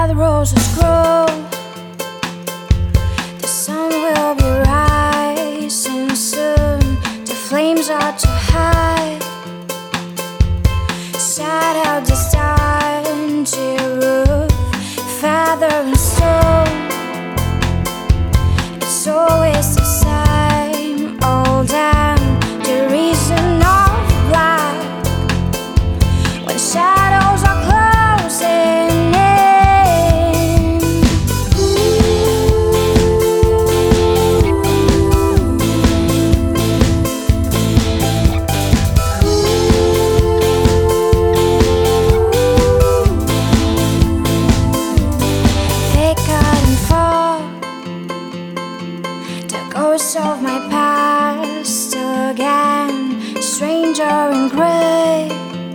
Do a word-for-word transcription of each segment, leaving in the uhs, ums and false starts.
Let the roses grow. The sun will be rising soon. The flames are too high. Set out the starry roof, feather and stone. It's always the same old damn. The reason of black when shadows are closing in. Ghosts of my past again, stranger in grey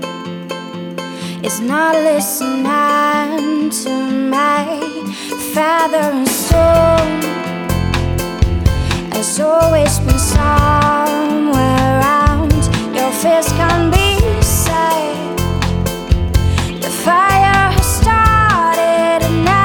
is not listening to me. Feather and stone has always been somewhere around. Your fist can be safe. The fire has started now.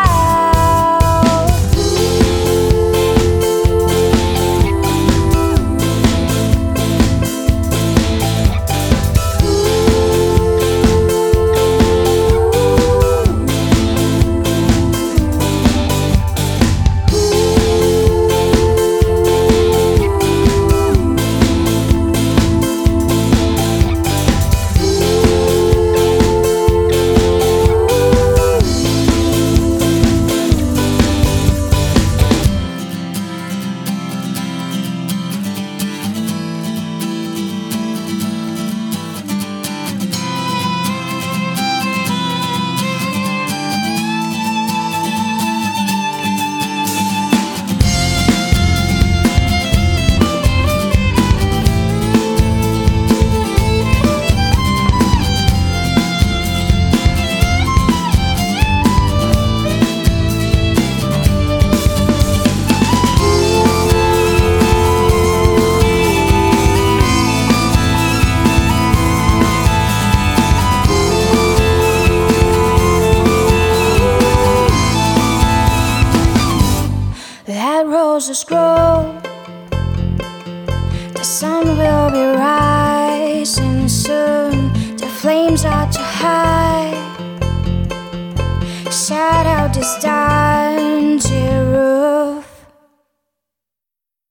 Let roses grow. The sun will be rising soon. The flames are too high. Shout out this time.